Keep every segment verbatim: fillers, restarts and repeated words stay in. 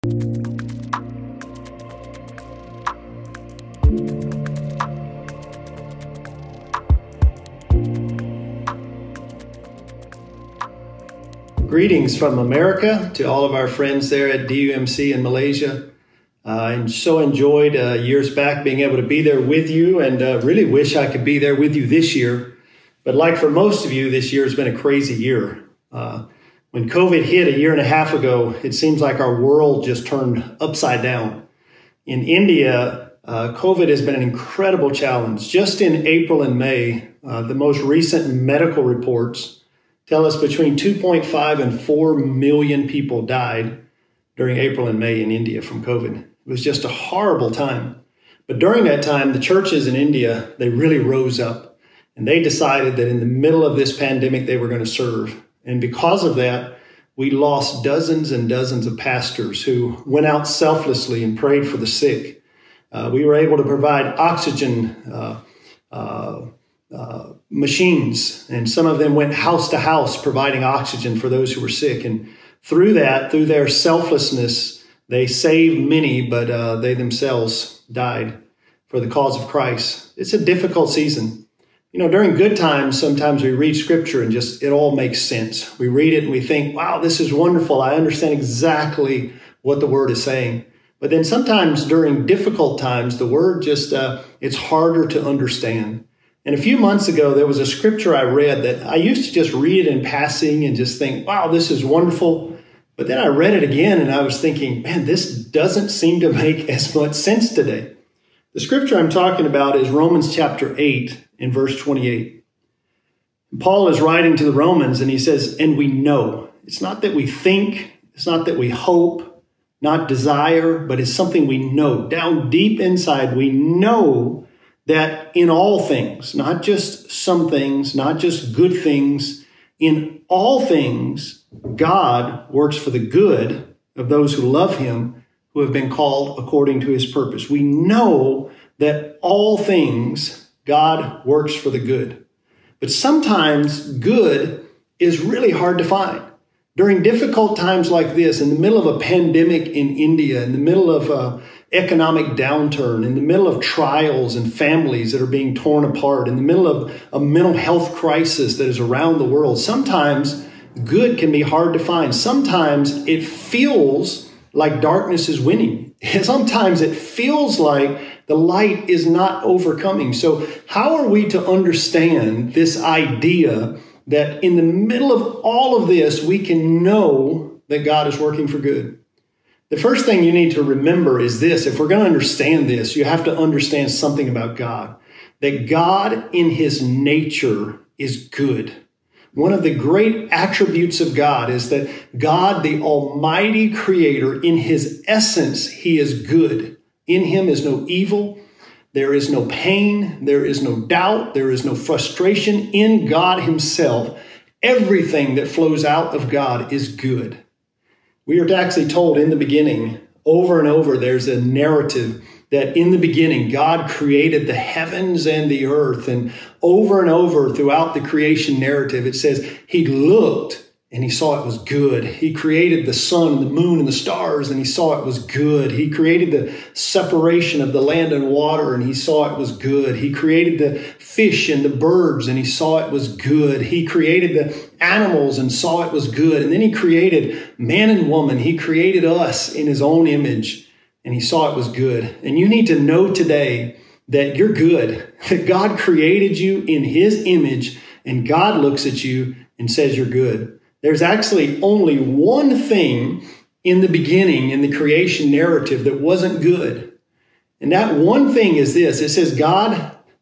Greetings from America to all of our friends there at D U M C in Malaysia. Uh, I so enjoyed uh, years back being able to be there with you, and uh, really wish I could be there with you this year. But like for most of you, this year has been a crazy year. Uh, when COVID hit a year and a half ago, it seems like our world just turned upside down. In India, uh, COVID has been an incredible challenge. Just in April and May, uh, the most recent medical reports tell us between two point five and four million people died during April and May in India from COVID. It was just a horrible time. But during that time, the churches in India, they really rose up, and they decided that in the middle of this pandemic, they were going to serve. And because of that, we lost dozens and dozens of pastors who went out selflessly and prayed for the sick. Uh, we were able to provide oxygen uh, uh, Uh, machines, and some of them went house to house providing oxygen for those who were sick. And through that, through their selflessness, they saved many, but uh, they themselves died for the cause of Christ. It's a difficult season. You know, during good times, sometimes we read scripture and just, it all makes sense. We read it and we think, wow, this is wonderful. I understand exactly what the word is saying. But then sometimes during difficult times, the word just, uh, it's harder to understand. And a few months ago, there was a scripture I read that I used to just read it in passing and just think, wow, this is wonderful. But then I read it again and I was thinking, man, this doesn't seem to make as much sense today. The scripture I'm talking about is Romans chapter eight and verse twenty-eight. Paul is writing to the Romans and he says, and we know. It's not that we think, it's not that we hope, not desire, but it's something we know. Down deep inside, we know that in all things, not just some things, not just good things, in all things, God works for the good of those who love him, who have been called according to his purpose. We know that all things, God works for the good. But sometimes good is really hard to find. During difficult times like this, in the middle of a pandemic in India, in the middle of a economic downturn, in the middle of trials and families that are being torn apart, in the middle of a mental health crisis that is around the world, sometimes good can be hard to find. Sometimes it feels like darkness is winning. Sometimes it feels like the light is not overcoming. So how are we to understand this idea that in the middle of all of this, we can know that God is working for good? The first thing you need to remember is this. If we're going to understand this, you have to understand something about God. That God in his nature is good. One of the great attributes of God is that God, the Almighty Creator, in his essence, he is good. In him is no evil. There is no pain. There is no doubt. There is no frustration. In God himself, everything that flows out of God is good. We are actually told in the beginning, over and over, there's a narrative that in the beginning, God created the heavens and the earth. And over and over throughout the creation narrative, it says he looked and he saw it was good. He created the sun, the moon, and the stars, and he saw it was good. He created the separation of the land and water, and he saw it was good. He created the fish and the birds, and he saw it was good. He created the animals and saw it was good. And then he created man and woman. He created us in his own image, and he saw it was good. And you need to know today that you're good, that God created you in his image, and God looks at you and says you're good. There's actually only one thing in the beginning, in the creation narrative, that wasn't good. And that one thing is this. It says God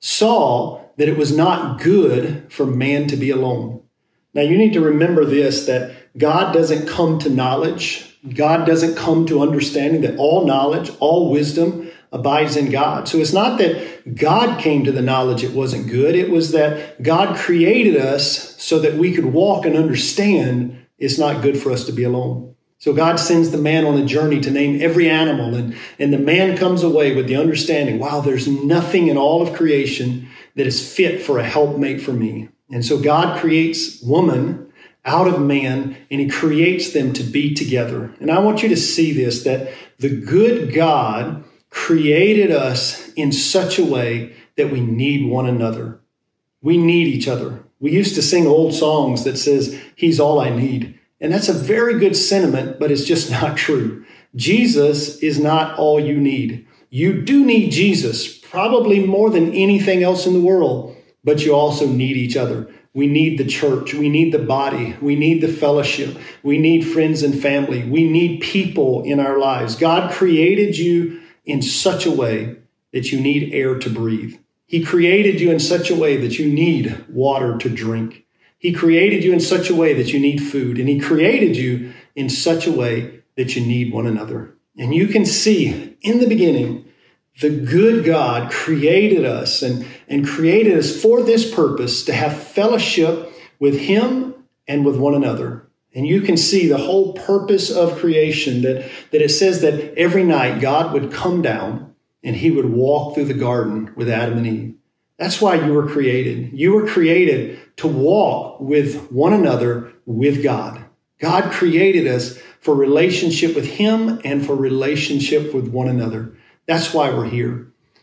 saw that it was not good for man to be alone. Now, you need to remember this, that God doesn't come to knowledge. God doesn't come to understanding, that all knowledge, all wisdom abides in God. So it's not that God came to the knowledge it wasn't good. It was that God created us so that we could walk and understand it's not good for us to be alone. So God sends the man on a journey to name every animal, and, and the man comes away with the understanding, wow, there's nothing in all of creation that is fit for a helpmate for me. And so God creates woman out of man, and he creates them to be together. And I want you to see this, that the good God created us in such a way that we need one another. We need each other. We used to sing old songs that says, he's all I need. And that's a very good sentiment, but it's just not true. Jesus is not all you need. You do need Jesus, probably more than anything else in the world, but you also need each other. We need the church. We need the body. We need the fellowship. We need friends and family. We need people in our lives. God created you in such a way that you need air to breathe. He created you in such a way that you need water to drink. He created you in such a way that you need food. And he created you in such a way that you need one another. And you can see in the beginning, the good God created us and, and created us for this purpose, to have fellowship with him and with one another. And you can see the whole purpose of creation, that, that it says that every night God would come down and he would walk through the garden with Adam and Eve. That's why you were created. You were created to walk with one another with God. God created us for relationship with him and for relationship with one another. That's why we're here.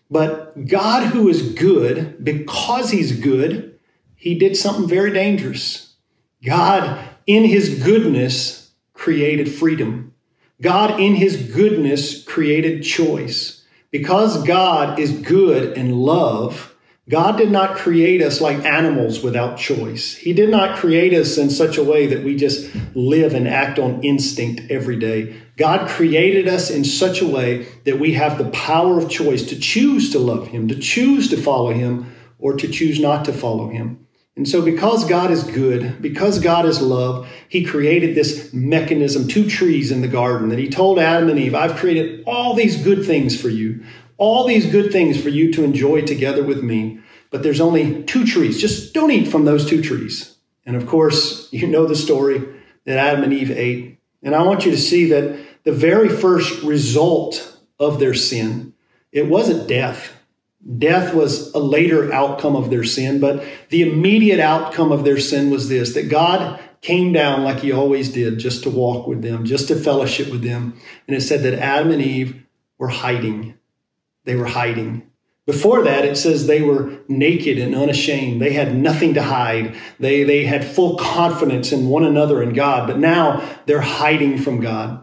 But God, who is good, because he's good, he did something very dangerous. God, in his goodness, created freedom. God, in his goodness, created choice. Because God is good and love, God did not create us like animals without choice. He did not create us in such a way that we just live and act on instinct every day. God created us in such a way that we have the power of choice to choose to love him, to choose to follow him, or to choose not to follow him. And so because God is good, because God is love, he created this mechanism, two trees in the garden, that he told Adam and Eve, I've created all these good things for you, all these good things for you to enjoy together with me. But there's only two trees. Just don't eat from those two trees. And of course, you know the story that Adam and Eve ate. And I want you to see that the very first result of their sin, it wasn't death. Death was a later outcome of their sin, but the immediate outcome of their sin was this, that God came down like he always did, just to walk with them, just to fellowship with them. And it said that Adam and Eve were hiding. They were hiding. Before that, it says they were naked and unashamed. They had nothing to hide. They, they had full confidence in one another and God, but now they're hiding from God.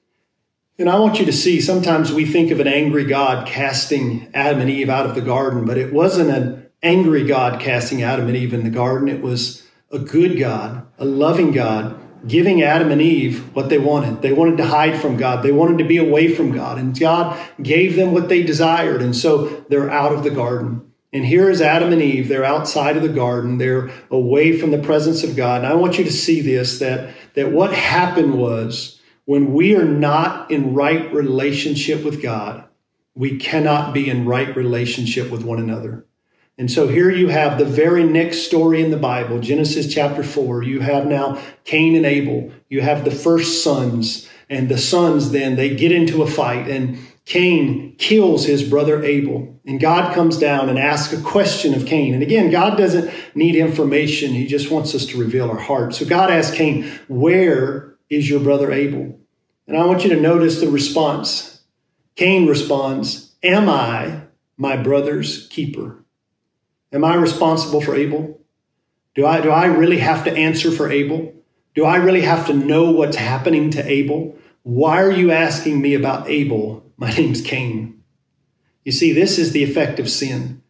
And I want you to see, sometimes we think of an angry God casting Adam and Eve out of the garden, but it wasn't an angry God casting Adam and Eve in the garden. It was a good God, a loving God, giving Adam and Eve what they wanted. They wanted to hide from God. They wanted to be away from God. And God gave them what they desired. And so they're out of the garden. And here is Adam and Eve. They're outside of the garden. They're away from the presence of God. And I want you to see this, that, that what happened was, when we are not in right relationship with God, we cannot be in right relationship with one another. And so here you have the very next story in the Bible, Genesis chapter four. You have now Cain and Abel. You have the first sons, and the sons then, they get into a fight, and Cain kills his brother Abel. And God comes down and asks a question of Cain. And again, God doesn't need information. He just wants us to reveal our heart. So God asks Cain, where is your brother Abel? And I want you to notice the response. Cain responds, am I my brother's keeper? Am I responsible for Abel? Do I, do I really have to answer for Abel? Do I really have to know what's happening to Abel? Why are you asking me about Abel? My name's Cain. You see, this is the effect of sin.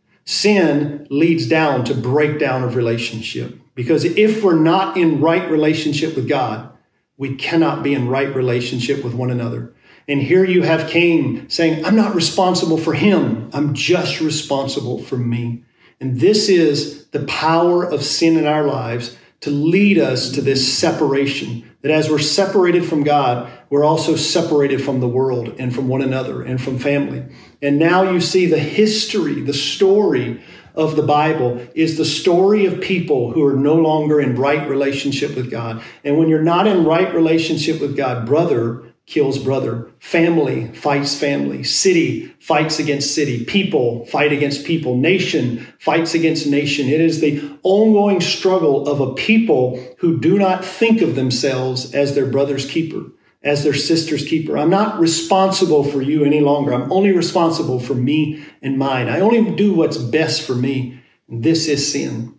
Sin leads down to breakdown of relationship. Because if we're not in right relationship with God, we cannot be in right relationship with one another. And here you have Cain saying, I'm not responsible for him. I'm just responsible for me. And this is the power of sin in our lives to lead us to this separation. That as we're separated from God, we're also separated from the world and from one another and from family. And now you see the history, the story of the Bible is the story of people who are no longer in right relationship with God. And when you're not in right relationship with God, brother kills brother. Family fights family. City fights against city. People fight against people. Nation fights against nation. It is the ongoing struggle of a people who do not think of themselves as their brother's keeper, as their sister's keeper. I'm not responsible for you any longer. I'm only responsible for me and mine. I only do what's best for me. This is sin.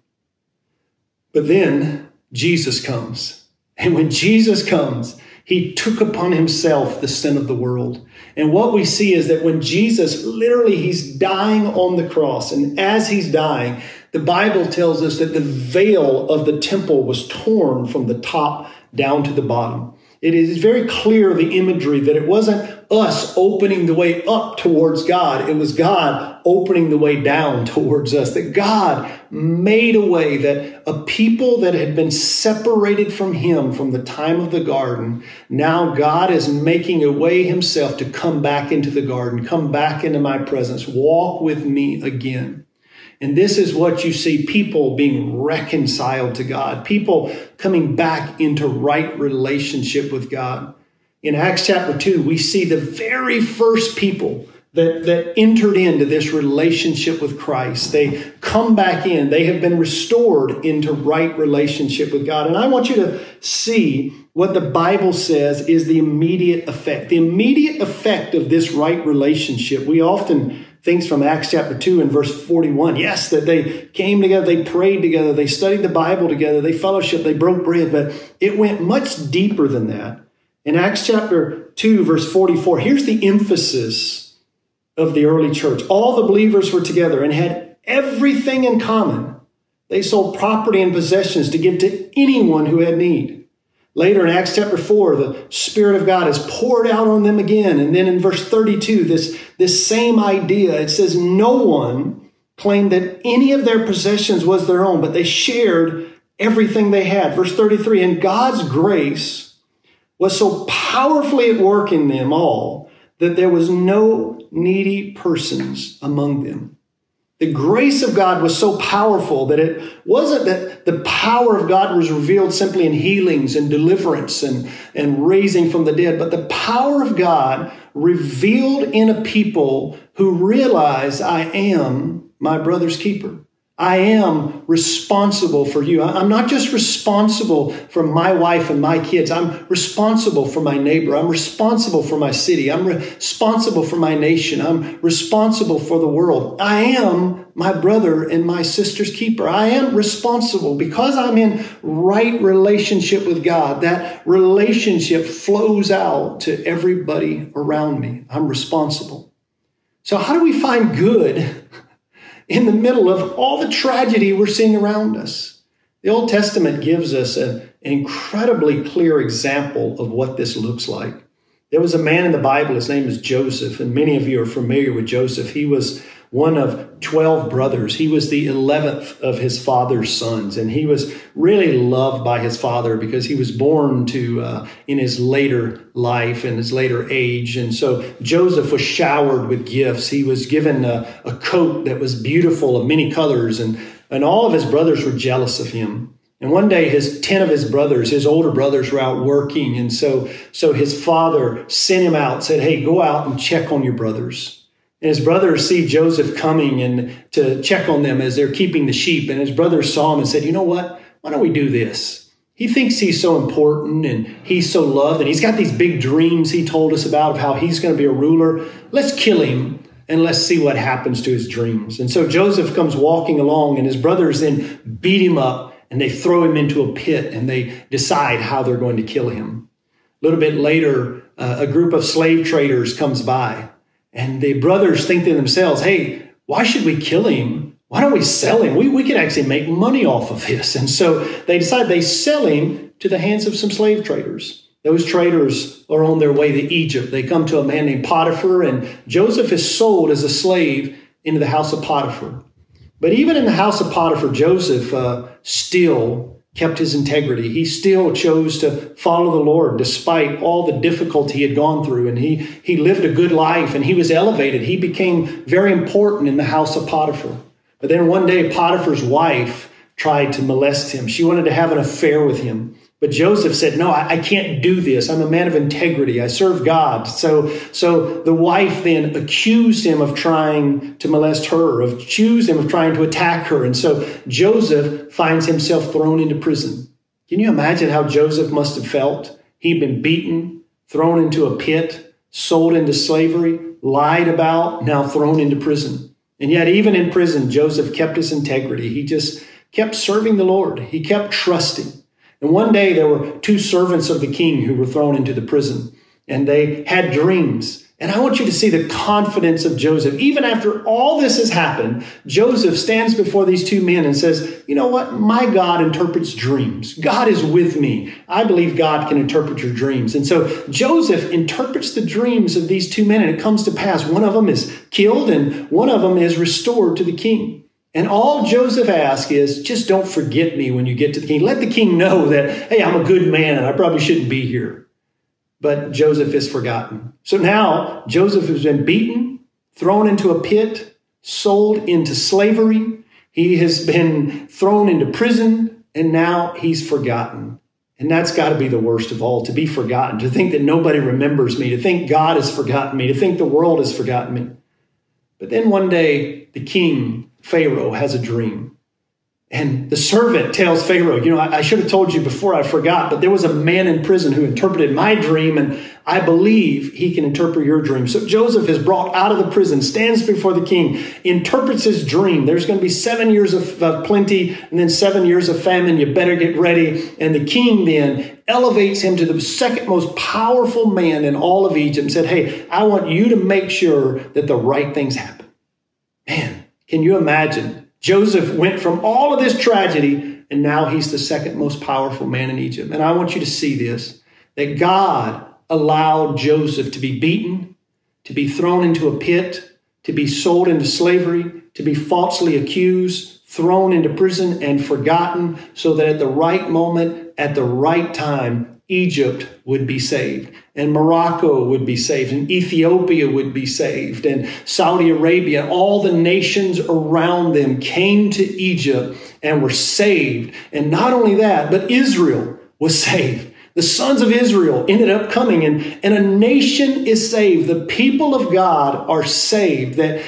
But then Jesus comes. And when Jesus comes, he took upon himself the sin of the world. And what we see is that when Jesus, literally, he's dying on the cross. And as he's dying, the Bible tells us that the veil of the temple was torn from the top down to the bottom. It is very clear, the imagery, that it wasn't us opening the way up towards God. It was God opening the way down towards us. That God made a way that a people that had been separated from him from the time of the garden, now God is making a way himself to come back into the garden, come back into my presence, walk with me again. And this is what you see, people being reconciled to God, people coming back into right relationship with God. In Acts chapter two, we see the very first people that, that entered into this relationship with Christ. They come back in. They have been restored into right relationship with God. And I want you to see what the Bible says is the immediate effect. The immediate effect of this right relationship. We often things from Acts chapter two and verse forty-one. Yes, that they came together, they prayed together, they studied the Bible together, they fellowshiped, they broke bread, but it went much deeper than that. In Acts chapter two, verse forty-four, here's the emphasis of the early church. All the believers were together and had everything in common. They sold property and possessions to give to anyone who had need. Later in Acts chapter four, the Spirit of God is poured out on them again. And then in verse thirty-two, this, this same idea, it says no one claimed that any of their possessions was their own, but they shared everything they had. Verse thirty-three, and God's grace was so powerfully at work in them all that there was no needy persons among them. The grace of God was so powerful that it wasn't that the power of God was revealed simply in healings and deliverance and, and raising from the dead, but the power of God revealed in a people who realize I am my brother's keeper. I am responsible for you. I'm not just responsible for my wife and my kids. I'm responsible for my neighbor. I'm responsible for my city. I'm responsible for my nation. I'm responsible for the world. I am my brother and my sister's keeper. I am responsible because I'm in right relationship with God. That relationship flows out to everybody around me. I'm responsible. So how do we find good in the middle of all the tragedy we're seeing around us? The Old Testament gives us an incredibly clear example of what this looks like. There was a man in the Bible, his name is Joseph, and many of you are familiar with Joseph. He was one of twelve brothers. He was the eleventh of his father's sons, and he was really loved by his father because he was born to uh, in his later life and his later age. And so Joseph was showered with gifts. He was given a, a coat that was beautiful of many colors, and, and all of his brothers were jealous of him. And one day, his ten of his brothers, his older brothers, were out working. And so, so his father sent him out, said, hey, go out and check on your brothers. And his brothers see Joseph coming and to check on them as they're keeping the sheep. And his brothers saw him and said, you know what? Why don't we do this? He thinks he's so important and he's so loved. And he's got these big dreams he told us about of how he's going to be a ruler. Let's kill him and let's see what happens to his dreams. And so Joseph comes walking along and his brothers then beat him up. And they throw him into a pit and they decide how they're going to kill him. A little bit later, uh, a group of slave traders comes by and the brothers think to themselves, hey, why should we kill him? Why don't we sell him? We, we can actually make money off of this. And so they decide they sell him to the hands of some slave traders. Those traders are on their way to Egypt. They come to a man named Potiphar, and Joseph is sold as a slave into the house of Potiphar. But even in the house of Potiphar, Joseph uh, still kept his integrity. He still chose to follow the Lord despite all the difficulty he had gone through. And he, he lived a good life and he was elevated. He became very important in the house of Potiphar. But then one day, Potiphar's wife tried to molest him. She wanted to have an affair with him. But Joseph said, no, I, I can't do this. I'm a man of integrity. I serve God. So, so the wife then accused him of trying to molest her, of accused him of trying to attack her. And so Joseph finds himself thrown into prison. Can you imagine how Joseph must have felt? He'd been beaten, thrown into a pit, sold into slavery, lied about, now thrown into prison. And yet even in prison, Joseph kept his integrity. He just kept serving the Lord. He kept trusting. And one day there were two servants of the king who were thrown into the prison, and they had dreams. And I want you to see the confidence of Joseph. Even after all this has happened, Joseph stands before these two men and says, you know what? My God interprets dreams. God is with me. I believe God can interpret your dreams. And so Joseph interprets the dreams of these two men, and it comes to pass. One of them is killed and one of them is restored to the king. And all Joseph asks is, just don't forget me when you get to the king. Let the king know that, hey, I'm a good man and I probably shouldn't be here. But Joseph is forgotten. So now Joseph has been beaten, thrown into a pit, sold into slavery. He has been thrown into prison, and now he's forgotten. And that's got to be the worst of all, to be forgotten, to think that nobody remembers me, to think God has forgotten me, to think the world has forgotten me. But then one day, the king, Pharaoh, has a dream. And the servant tells Pharaoh, you know, I, I should have told you before, I forgot, but there was a man in prison who interpreted my dream, and I believe he can interpret your dream. So Joseph is brought out of the prison, stands before the king, interprets his dream. There's going to be seven years of, of plenty and then seven years of famine. You better get ready. And the king then elevates him to the second most powerful man in all of Egypt and said, hey, I want you to make sure that the right things happen. Man, can you imagine? Joseph went from all of this tragedy, and now he's the second most powerful man in Egypt. And I want you to see this, that God allowed Joseph to be beaten, to be thrown into a pit, to be sold into slavery, to be falsely accused, thrown into prison, and forgotten, so that at the right moment, at the right time, Egypt would be saved, and Morocco would be saved, and Ethiopia would be saved, and Saudi Arabia, all the nations around them came to Egypt and were saved. And not only that, but Israel was saved. The sons of Israel ended up coming, and, and a nation is saved. The people of God are saved, that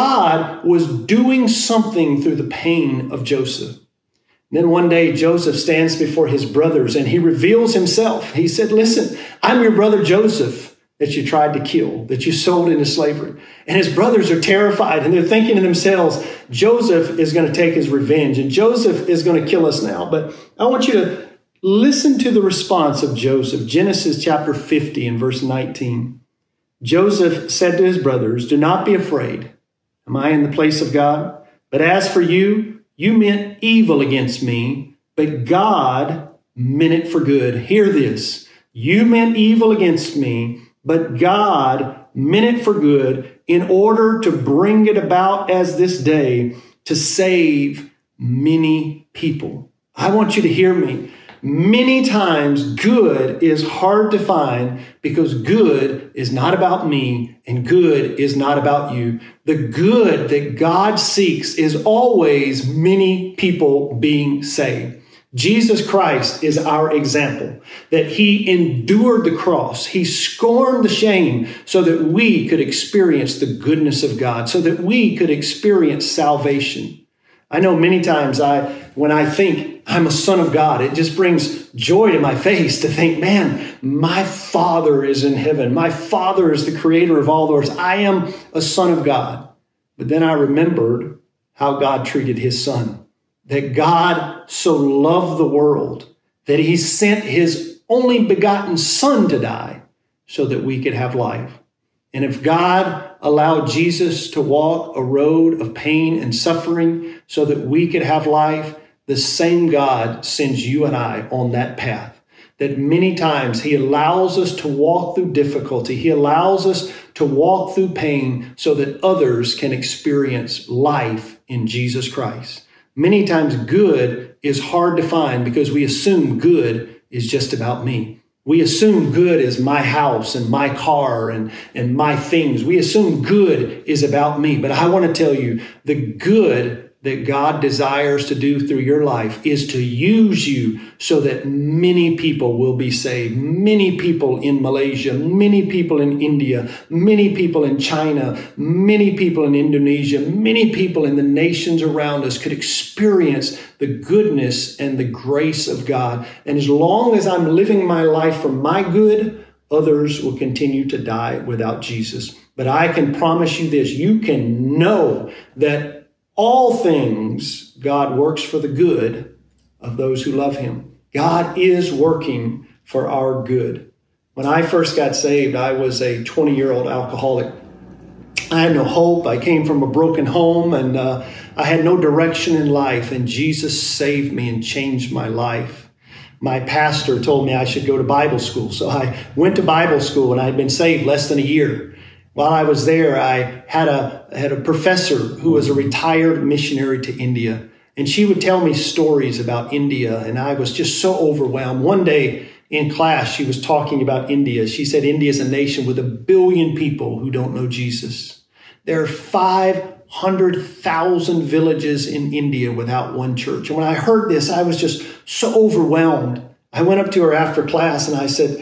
God was doing something through the pain of Joseph. Then one day Joseph stands before his brothers and he reveals himself. He said, listen, I'm your brother Joseph that you tried to kill, that you sold into slavery. And his brothers are terrified, and they're thinking to themselves, Joseph is going to take his revenge, and Joseph is going to kill us now. But I want you to listen to the response of Joseph. Genesis chapter fifty and verse nineteen. Joseph said to his brothers, do not be afraid. Am I in the place of God? But as for you, you meant evil against me, but God meant it for good. Hear this. You meant evil against me, but God meant it for good in order to bring it about as this day to save many people. I want you to hear me. Many times good is hard to find because good is not about me and good is not about you. The good that God seeks is always many people being saved. Jesus Christ is our example, that he endured the cross. He scorned the shame so that we could experience the goodness of God, so that we could experience salvation. I know many times I, when I think I'm a son of God, it just brings joy to my face to think, man, my Father is in heaven. My Father is the creator of all the earth. I am a son of God. But then I remembered how God treated his son, that God so loved the world that he sent his only begotten son to die so that we could have life. And if God allowed Jesus to walk a road of pain and suffering so that we could have life, the same God sends you and I on that path. That many times he allows us to walk through difficulty. He allows us to walk through pain so that others can experience life in Jesus Christ. Many times good is hard to find because we assume good is just about me. We assume good is my house and my car and, and my things. We assume good is about me. But I want to tell you, the good that God desires to do through your life is to use you so that many people will be saved. Many people in Malaysia, many people in India, many people in China, many people in Indonesia, many people in the nations around us could experience the goodness and the grace of God. And as long as I'm living my life for my good, others will continue to die without Jesus. But I can promise you this, you can know that all things God works for the good of those who love him. God is working for our good. When I first got saved, I was a twenty-year-old alcoholic. I had no hope. I came from a broken home, and uh, I had no direction in life. And Jesus saved me and changed my life. My pastor told me I should go to Bible school. So I went to Bible school, and I had been saved less than a year. While I was there, I had a had a professor who was a retired missionary to India. And she would tell me stories about India, and I was just so overwhelmed. One day in class, she was talking about India. She said India is a nation with a billion people who don't know Jesus. There are five hundred thousand villages in India without one church. And when I heard this, I was just so overwhelmed. I went up to her after class and I said,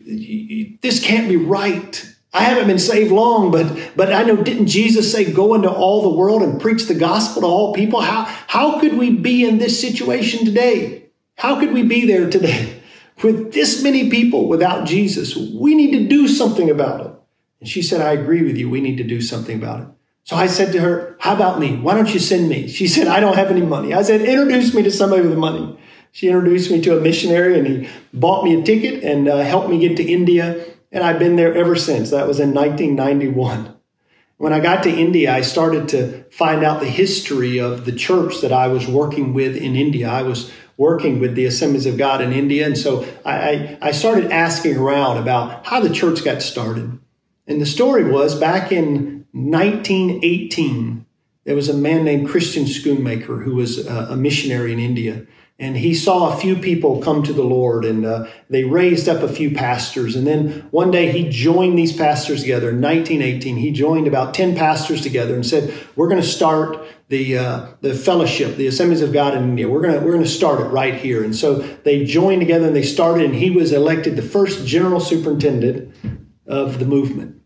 this can't be right. I haven't been saved long, but but I know, didn't Jesus say, go into all the world and preach the gospel to all people? How, how could we be in this situation today? How could we be there today with this many people without Jesus? We need to do something about it. And she said, I agree with you. We need to do something about it. So I said to her, how about me? Why don't you send me? She said, I don't have any money. I said, introduce me to somebody with money. She introduced me to a missionary, and he bought me a ticket and uh, helped me get to India. And I've been there ever since. That was in nineteen ninety-one. When I got to India, I started to find out the history of the church that I was working with in India. I was working with the Assemblies of God in India. And so I, I started asking around about how the church got started. And the story was, back in nineteen eighteen, there was a man named Christian Schoonmaker who was a missionary in India. And he saw a few people come to the Lord, and uh, they raised up a few pastors. And then one day he joined these pastors together in nineteen eighteen. He joined about ten pastors together and said, we're going to start the uh, the fellowship, the Assemblies of God in India. We're going to we're going to start it right here. And so they joined together and they started, and he was elected the first general superintendent of the movement.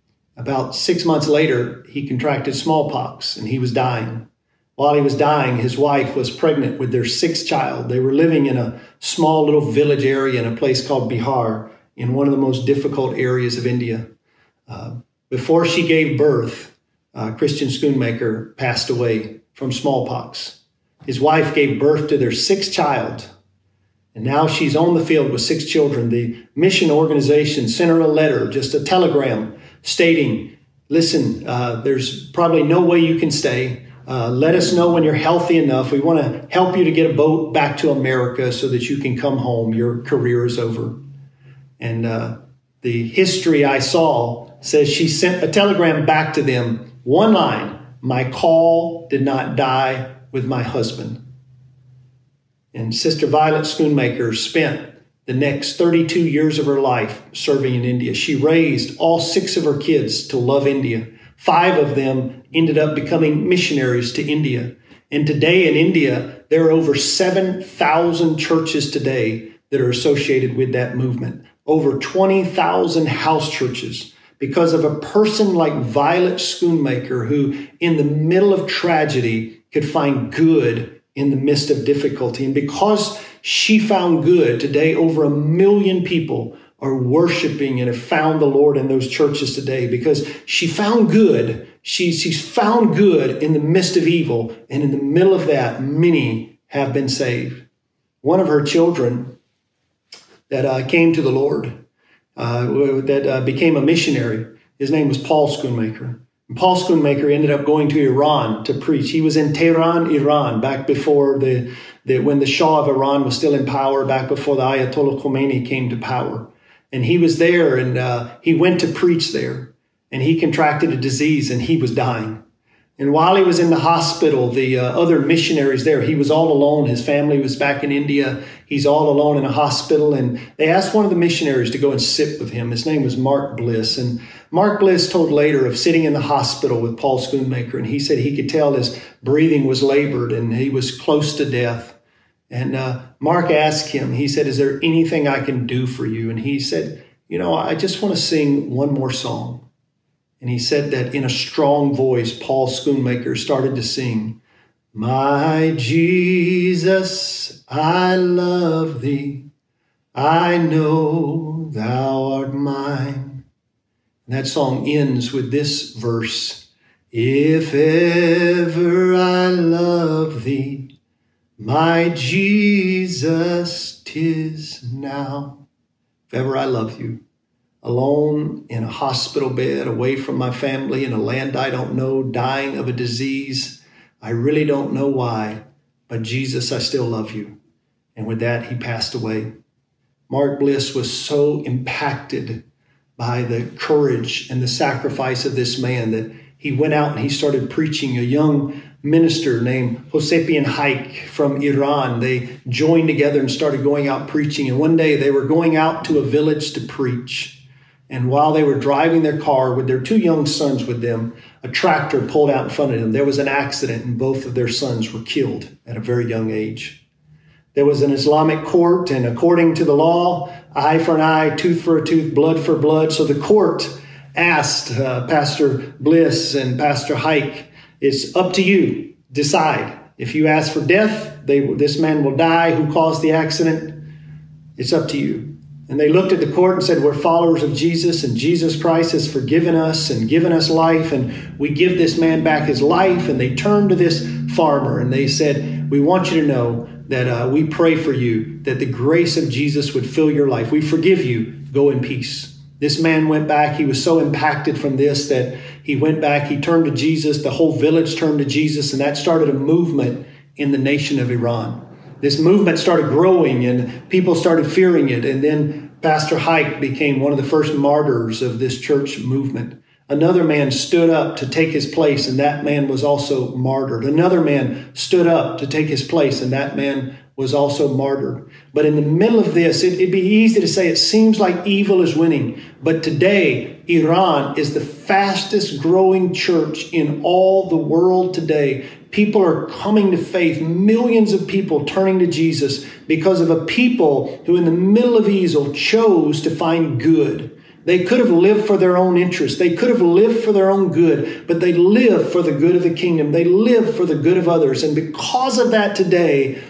About six months later, he contracted smallpox and he was dying. While he was dying, his wife was pregnant with their sixth child. They were living in a small little village area in a place called Bihar, in one of the most difficult areas of India. Uh, before she gave birth, uh, Christian Schoonmaker passed away from smallpox. His wife gave birth to their sixth child, and now she's on the field with six children. The mission organization sent her a letter, just a telegram, stating, listen, uh, there's probably no way you can stay. Uh, let us know when you're healthy enough. We want to help you to get a boat back to America so that you can come home. Your career is over. And uh, the history I saw says she sent a telegram back to them. One line, my call did not die with my husband. And Sister Violet Schoonmaker spent the next thirty-two years of her life serving in India. She raised all six of her kids to love India. Five of them ended up becoming missionaries to India. And today in India, there are over seven thousand churches today that are associated with that movement. Over twenty thousand house churches, because of a person like Violet Schoonmaker, who in the middle of tragedy could find good in the midst of difficulty. And because she found good, today over a million people are worshiping and have found the Lord in those churches today, because she found good. She, she's found good in the midst of evil. And in the middle of that, many have been saved. One of her children that uh, came to the Lord, uh, that uh, became a missionary, his name was Paul Schoonmaker. And Paul Schoonmaker ended up going to Iran to preach. He was in Tehran, Iran, back before the, the when the Shah of Iran was still in power, back before the Ayatollah Khomeini came to power. And he was there, and uh, he went to preach there, and he contracted a disease, and he was dying. And while he was in the hospital, the uh, other missionaries there, he was all alone. His family was back in India. He's all alone in a hospital. And they asked one of the missionaries to go and sit with him. His name was Mark Bliss. And Mark Bliss told later of sitting in the hospital with Paul Schoonmaker. And he said he could tell his breathing was labored and he was close to death. And uh, Mark asked him, he said, is there anything I can do for you? And he said, you know, I just want to sing one more song. And he said that in a strong voice, Paul Schoonmaker started to sing, my Jesus, I love thee. I know thou art mine. And that song ends with this verse. If ever I love thee, my Jesus, 'tis now. If ever I love you. Alone in a hospital bed, away from my family, in a land I don't know, dying of a disease. I really don't know why, but Jesus, I still love you. And with that, he passed away. Mark Bliss was so impacted by the courage and the sacrifice of this man that he went out and he started preaching. A young minister named Hossepian Haik from Iran, they joined together and started going out preaching. And one day they were going out to a village to preach. And while they were driving their car with their two young sons with them, a tractor pulled out in front of them. There was an accident and both of their sons were killed at a very young age. There was an Islamic court, and according to the law, eye for an eye, tooth for a tooth, blood for blood. So the court asked uh, Pastor Bliss and Pastor Haik, it's up to you, decide. If you ask for death, they, this man will die. Who caused the accident? It's up to you. And they looked at the court and said, we're followers of Jesus, and Jesus Christ has forgiven us and given us life, and we give this man back his life. And they turned to this farmer and they said, we want you to know that uh, we pray for you, that the grace of Jesus would fill your life. We forgive you. Go in peace. This man went back. He was so impacted from this that he went back. He turned to Jesus. The whole village turned to Jesus, and that started a movement in the nation of Iran. This movement started growing and people started fearing it. And then Pastor Haik became one of the first martyrs of this church movement. Another man stood up to take his place, and that man was also martyred. Another man stood up to take his place, and that man was also martyred. But in the middle of this, it, it'd be easy to say it seems like evil is winning. But today, Iran is the fastest growing church in all the world today. People are coming to faith, millions of people turning to Jesus because of a people who in the middle of evil chose to find good. They could have lived for their own interests. They could have lived for their own good, but they lived for the good of the kingdom. They lived for the good of others. And because of that today,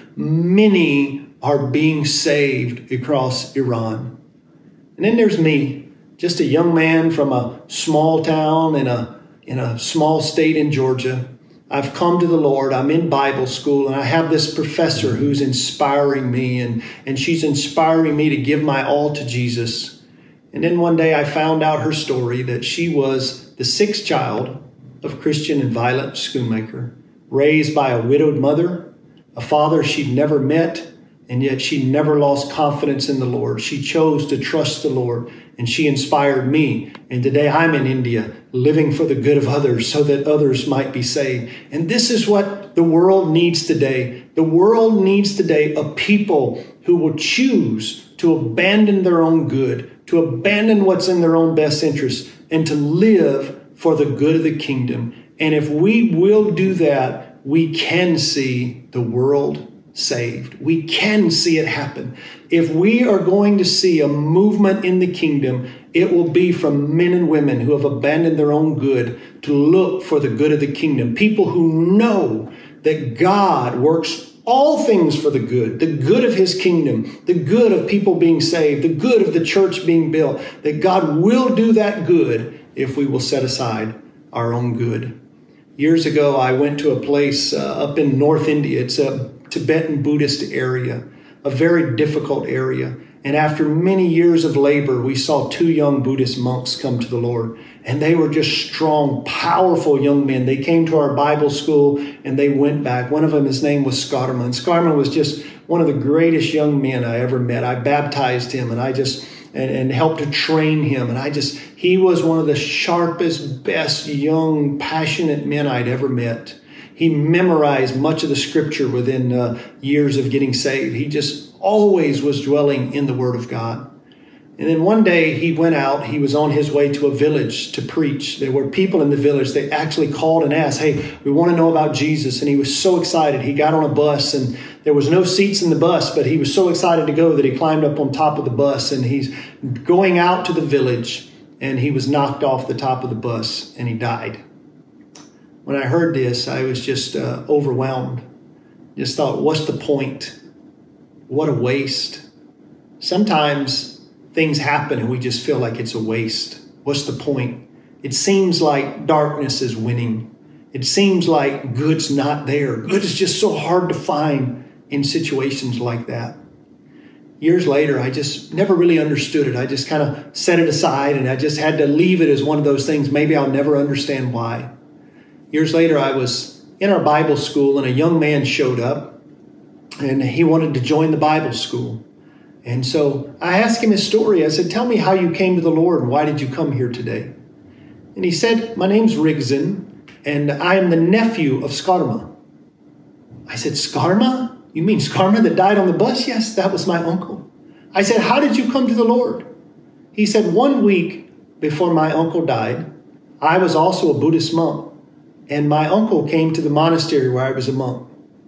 many are being saved across Iran. And then there's me, just a young man from a small town in a, in a small state in Georgia. I've come to the Lord. I'm in Bible school, and I have this professor who's inspiring me, and, and she's inspiring me to give my all to Jesus. And then one day I found out her story, that she was the sixth child of Christian and Violet Schoonmaker, raised by a widowed mother, a father she'd never met, and yet she never lost confidence in the Lord. She chose to trust the Lord, and she inspired me. And today I'm in India, living for the good of others so that others might be saved. And this is what the world needs today. The world needs today a people who will choose to abandon their own good, to abandon what's in their own best interest, and to live for the good of the kingdom. And if we will do that, we can see the world saved. We can see it happen. If we are going to see a movement in the kingdom, it will be from men and women who have abandoned their own good to look for the good of the kingdom. People who know that God works all things for the good, the good of his kingdom, the good of people being saved, the good of the church being built, that God will do that good if we will set aside our own good. Years ago, I went to a place uh, up in North India. It's a Tibetan Buddhist area, a very difficult area. And after many years of labor, we saw two young Buddhist monks come to the Lord. And they were just strong, powerful young men. They came to our Bible school and they went back. One of them, his name was Skarma. And Skarma was just one of the greatest young men I ever met. I baptized him, and I just and, and helped to train him. And I just, he was one of the sharpest, best, young, passionate men I'd ever met. He memorized much of the scripture within uh, years of getting saved. He just always was dwelling in the Word of God. And then one day he went out, he was on his way to a village to preach. There were people in the village. They actually called and asked, hey, we want to know about Jesus. And he was so excited. He got on a bus and there was no seats in the bus, but he was so excited to go that he climbed up on top of the bus and he's going out to the village and he was knocked off the top of the bus and he died. When I heard this, I was just uh, overwhelmed. Just thought, what's the point? What a waste. Sometimes things happen and we just feel like it's a waste. What's the point? It seems like darkness is winning. It seems like good's not there. Good is just so hard to find in situations like that. Years later, I just never really understood it. I just kind of set it aside and I just had to leave it as one of those things. Maybe I'll never understand why. Years later, I was in our Bible school and a young man showed up and he wanted to join the Bible school. And so I asked him his story. I said, tell me how you came to the Lord and why did you come here today? And he said, my name's Rigzin and I am the nephew of Skarma. I said, Skarma? You mean Skarma that died on the bus? Yes, that was my uncle. I said, how did you come to the Lord? He said, one week before my uncle died, I was also a Buddhist monk. And my uncle came to the monastery where I was a monk.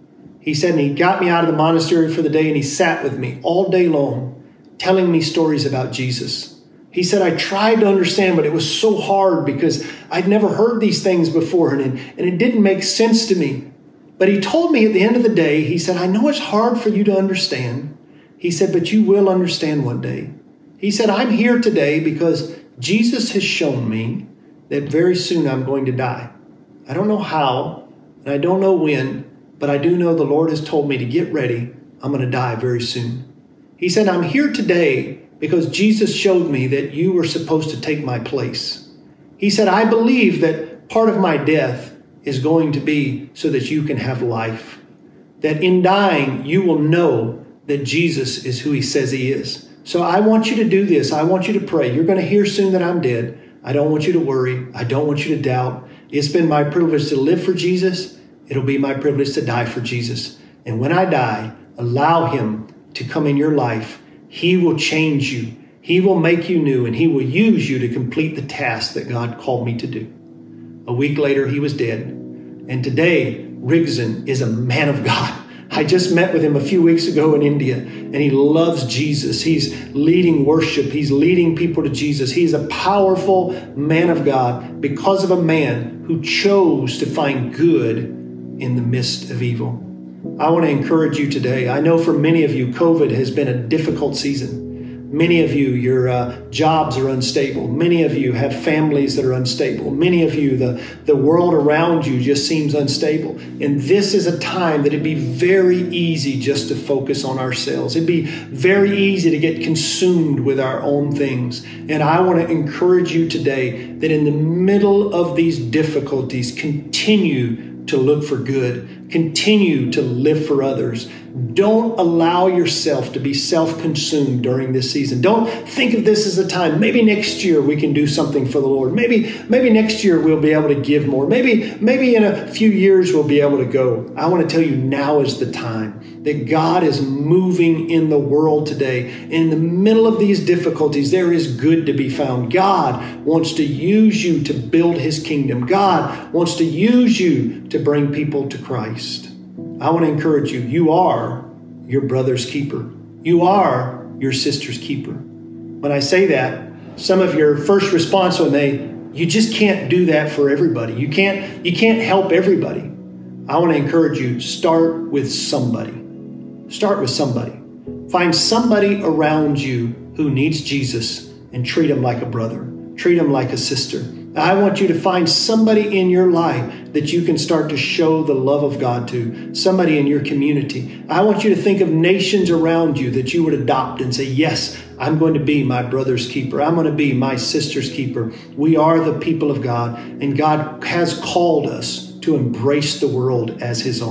He said, and he got me out of the monastery for the day and he sat with me all day long, telling me stories about Jesus. He said, I tried to understand, but it was so hard because I'd never heard these things before and it, and it didn't make sense to me. But he told me at the end of the day, he said, I know it's hard for you to understand. He said, but you will understand one day. He said, I'm here today because Jesus has shown me that very soon I'm going to die. I don't know how, and I don't know when, but I do know the Lord has told me to get ready. I'm going to die very soon. He said, I'm here today because Jesus showed me that you were supposed to take my place. He said, I believe that part of my death is going to be so that you can have life. That in dying, you will know that Jesus is who he says he is. So I want you to do this. I want you to pray. You're going to hear soon that I'm dead. I don't want you to worry. I don't want you to doubt. It's been my privilege to live for Jesus. It'll be my privilege to die for Jesus. And when I die, allow him to come in your life. He will change you. He will make you new and he will use you to complete the task that God called me to do. A week later, he was dead. And today, Rigzin is a man of God. I just met with him a few weeks ago in India, and he loves Jesus. He's leading worship. He's leading people to Jesus. He's a powerful man of God because of a man who chose to find good in the midst of evil. I want to encourage you today. I know for many of you, COVID has been a difficult season. Many of you, your uh, jobs are unstable. Many of you have families that are unstable. Many of you, the, the world around you just seems unstable. And this is a time that it'd be very easy just to focus on ourselves. It'd be very easy to get consumed with our own things. And I want to encourage you today that in the middle of these difficulties, continue to look for good. Continue to live for others. Don't allow yourself to be self-consumed during this season. Don't think of this as a time. Maybe next year we can do something for the Lord. Maybe, maybe next year we'll be able to give more. Maybe, maybe in a few years we'll be able to go. I want to tell you now is the time that God is moving in the world today. In the middle of these difficulties, there is good to be found. God wants to use you to build his kingdom. God wants to use you to bring people to Christ. I want to encourage you. You are your brother's keeper. You are your sister's keeper. When I say that, some of your first response when they, you just can't do that for everybody. You can't, you can't help everybody. I want to encourage you, start with somebody. Start with somebody. Find somebody around you who needs Jesus and treat them like a brother. Treat them like a sister. I want you to find somebody in your life that you can start to show the love of God to, somebody in your community. I want you to think of nations around you that you would adopt and say, yes, I'm going to be my brother's keeper. I'm going to be my sister's keeper. We are the people of God, and God has called us to embrace the world as his own.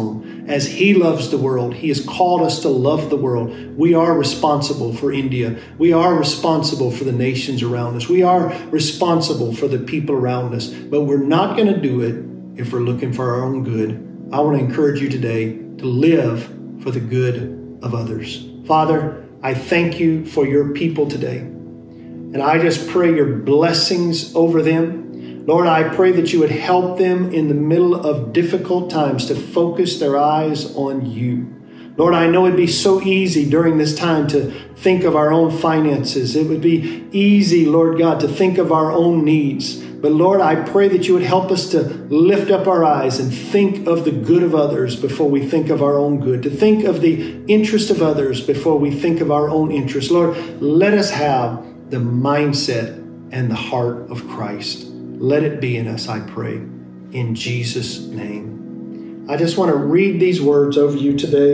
as He loves the world. He has called us to love the world. We are responsible for India. We are responsible for the nations around us. We are responsible for the people around us. But we're not going to do it if we're looking for our own good. I want to encourage you today to live for the good of others. Father, I thank you for your people today. And I just pray your blessings over them. Lord, I pray that you would help them in the middle of difficult times to focus their eyes on you. Lord, I know it'd be so easy during this time to think of our own finances. It would be easy, Lord God, to think of our own needs. But Lord, I pray that you would help us to lift up our eyes and think of the good of others before we think of our own good, to think of the interest of others before we think of our own interest. Lord, let us have the mindset and the heart of Christ. Let it be in us, I pray, in Jesus' name. I just want to read these words over you today.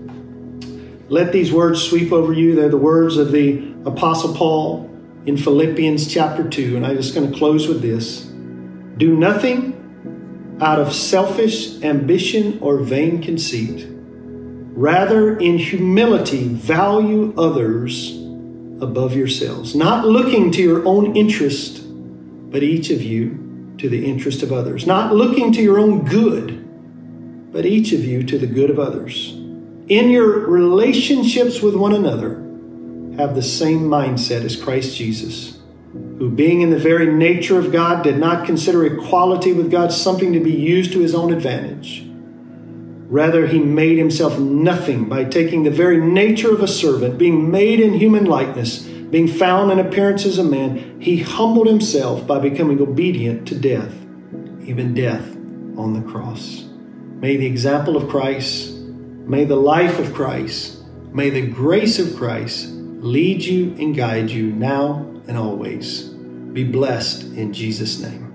Let these words sweep over you. They're the words of the Apostle Paul in Philippians chapter two. And I'm just going to close with this. Do nothing out of selfish ambition or vain conceit. Rather, in humility, value others above yourselves, not looking to your own interest, but each of you to the interest of others. Not looking to your own good, but each of you to the good of others. In your relationships with one another, have the same mindset as Christ Jesus, who being in the very nature of God, did not consider equality with God something to be used to his own advantage. Rather, he made himself nothing by taking the very nature of a servant, being made in human likeness, being found in appearance as a man. He humbled himself by becoming obedient to death, even death on the cross. May the example of Christ, may the life of Christ, may the grace of Christ lead you and guide you now and always. Be blessed in Jesus' name.